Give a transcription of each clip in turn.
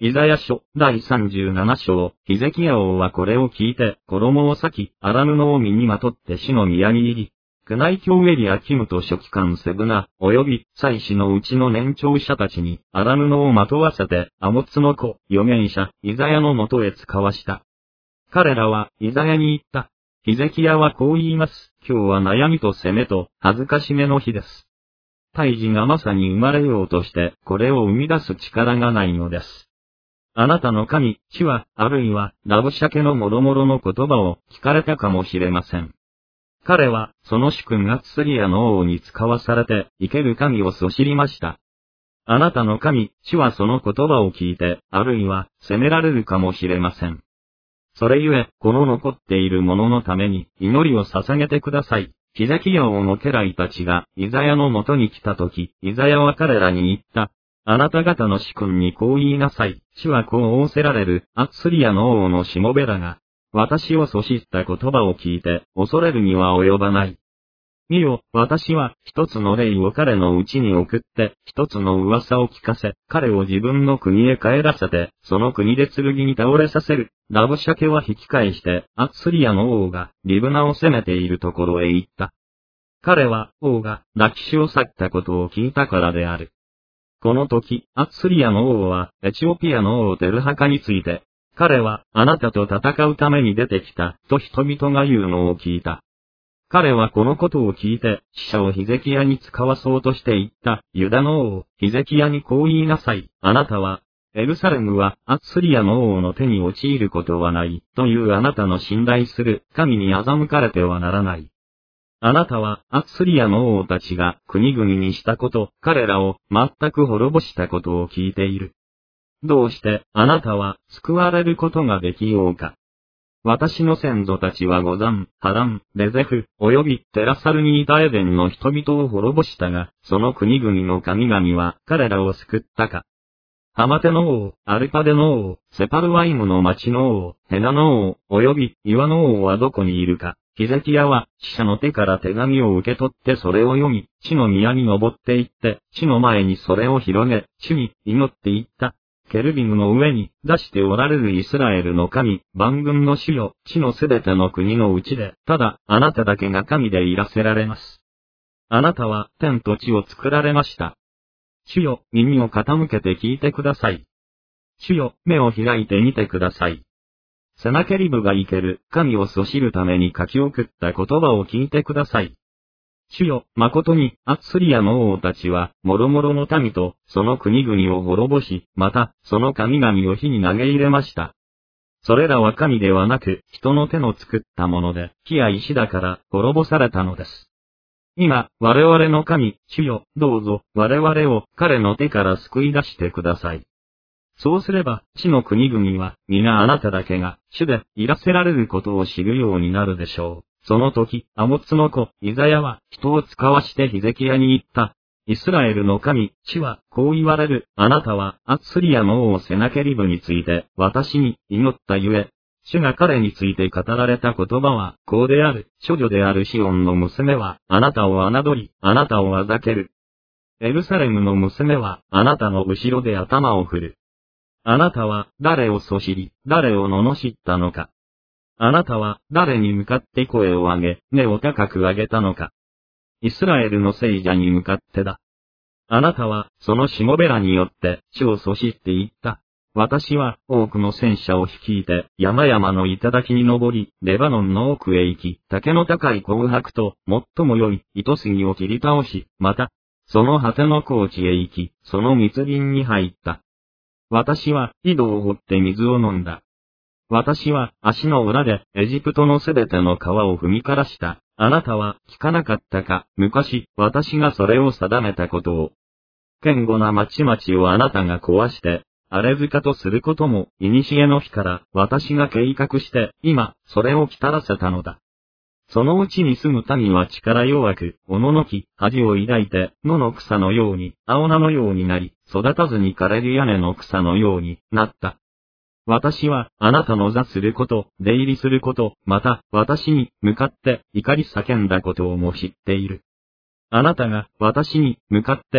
イザヤ書第37章。ヒゼキヤ王はこれを聞いて、衣を裂き、荒布を身にまとって死の宮に入り、宮内卿エリアキムと書記官セブナ、及び祭司のうちの年長者たちに、荒布をまとわせて、アモツの子、預言者、イザヤのもとへ使わした。彼らは、イザヤに言った。ヒゼキヤはこう言います。今日は悩みと責めと、恥ずかしめの日です。胎児がまさに生まれようとして、これを生み出す力がないのです。あなたの神、主は、あるいは、ラブシャケの諸々の言葉を聞かれたかもしれません。彼は、その主君アッスリアの王に使わされて、生ける神をそしりました。あなたの神、主はその言葉を聞いて、あるいは、責められるかもしれません。それゆえ、この残っている者のために、祈りを捧げてください。ヒゼキヤ王の家来たちが、イザヤのもとに来たとき、イザヤは彼らに言った。あなた方の主君にこう言いなさい。主はこう仰せられる、アッスリアの王のしもべらが、私をそしった言葉を聞いて、恐れるには及ばない。見よ、私は、一つの霊を彼のうちに送って、一つの噂を聞かせ、彼を自分の国へ帰らせて、その国で剣に倒れさせる。ラブシャケは引き返して、アッスリアの王が、リブナを攻めているところへ行った。彼は、王が、ラキシュを去ったことを聞いたからである。この時、アッスリアの王は、エチオピアの王テルハカについて、彼は、あなたと戦うために出てきた、と人々が言うのを聞いた。彼はこのことを聞いて、使者をヒゼキヤに使わそうとして言った。ユダの王、ヒゼキヤにこう言いなさい。あなたは、エルサレムは、アッスリアの王の手に陥ることはない、というあなたの信頼する、神に欺かれてはならない。あなたは、アッスリアの王たちが国々にしたこと、彼らを全く滅ぼしたことを聞いている。どうして、あなたは救われることができようか。私の先祖たちはゴザン、ハラン、レゼフ、及びテラサルニータエデンの人々を滅ぼしたが、その国々の神々は彼らを救ったか。ハマテの王、アルパデの王、セパルワイムの町の王、ヘナの王、及び岩の王はどこにいるか。ヒゼキヤは、使者の手から手紙を受け取ってそれを読み、地の宮に登って行って、地の前にそれを広げ、主に祈って言った。ケルビムの上に出しておられるイスラエルの神、万軍の主よ、地のすべての国のうちで、ただ、あなただけが神でいらせられます。あなたは天と地を作られました。主よ、耳を傾けて聞いてください。主よ、目を開いて見てください。セナケリブが生ける、神をそしるために書き送った言葉を聞いてください。主よ、誠に、アッスリアの王たちは、諸々の民と、その国々を滅ぼし、また、その神々を火に投げ入れました。それらは神ではなく、人の手の作ったもので、木や石だから、滅ぼされたのです。今、我々の神、主よ、どうぞ、我々を、彼の手から救い出してください。そうすれば、地の国々は、皆あなただけが、主で、いらせられることを知るようになるでしょう。その時、アモツの子、イザヤは、人を使わしてヒゼキヤに言った。イスラエルの神、主は、こう言われる。あなたは、アッスリアの王セナケリブについて、私に、祈ったゆえ。主が彼について語られた言葉は、こうである。処女であるシオンの娘は、あなたを侮り、あなたをあざける。エルサレムの娘は、あなたの後ろで頭を振る。あなたは、誰をそしり、誰を罵ったのか。あなたは、誰に向かって声を上げ、根を高く上げたのか。イスラエルの聖者に向かってだ。あなたは、そのしもべらによって、主をそしって言った。私は、多くの戦車を率いて、山々の頂に登り、レバノンの奥へ行き、竹の高い紅白と、最も良い、糸杉を切り倒し、また、その果ての高地へ行き、その密林に入った。私は、井戸を掘って水を飲んだ。私は、足の裏で、エジプトのすべての川を踏み枯らした。あなたは、聞かなかったか、昔、私がそれを定めたことを。堅固な町々をあなたが壊して、荒れ塚とすることも、古の日から、私が計画して、今、それを来たらせたのだ。そのうちに住む民は力弱く、おののき、恥を抱いて、野の草のように、青菜のようになり、育たずに枯れる屋根の草のようになった。私は、あなたの座すること、出入りすること、また、私に向かって、怒り叫んだことをも知っている。あなたが、私に向かって、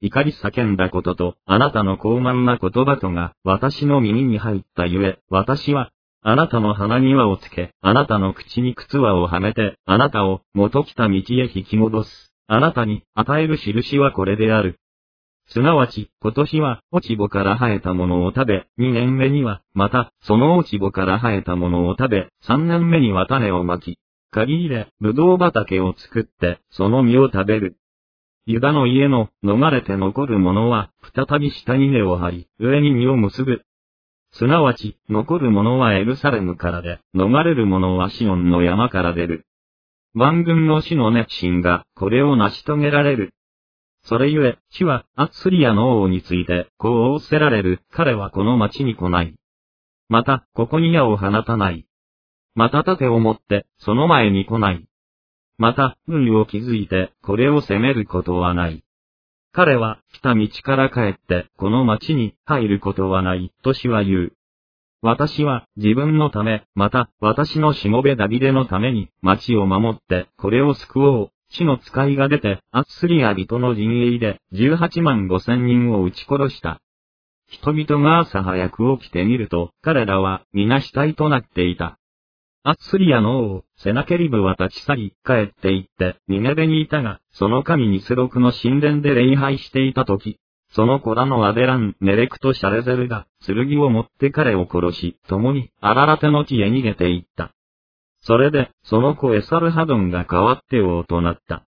怒り叫んだことと、あなたの高慢な言葉とが、私の耳に入ったゆえ、私は、あなたの鼻に輪をつけ、あなたの口に靴輪をはめて、あなたを、元来た道へ引き戻す。あなたに、与える印はこれである。すなわち、今年は、落ち穂から生えたものを食べ、2年目には、また、その落ち穂から生えたものを食べ、3年目には種をまき、借り入れ、ぶどう畑を作って、その実を食べる。ユダの家の、逃れて残る者は、再び下に根を張り、上に実を結ぶ。すなわち、残る者はエルサレムからで、逃れる者はシオンの山から出る。万軍の主の熱心が、これを成し遂げられる。それゆえ、主は、アッスリアの王について、こう仰せられる、彼はこの町に来ない。また、ここに矢を放たない。また盾を持って、その前に来ない。また、軍を築いて、これを攻めることはない。彼は、来た道から帰って、この町に入ることはない、と主は言う。私は、自分のため、また、私のしもべダビデのために、町を守って、これを救おう。主の使いが出て、アッスリア人の陣営で、18万5千人を撃ち殺した。人々が朝早く起きてみると、彼らは、皆死体となっていた。アッスリアの王、セナケリブは立ち去り、帰って行って、ニネベにいたが、その神ニスロクの神殿で礼拝していたとき、その子らのアデラン、ネレクとシャレゼルが、剣を持って彼を殺し、共に、アララテの地へ逃げて行った。それで、その子エサルハドンが代わって王となった。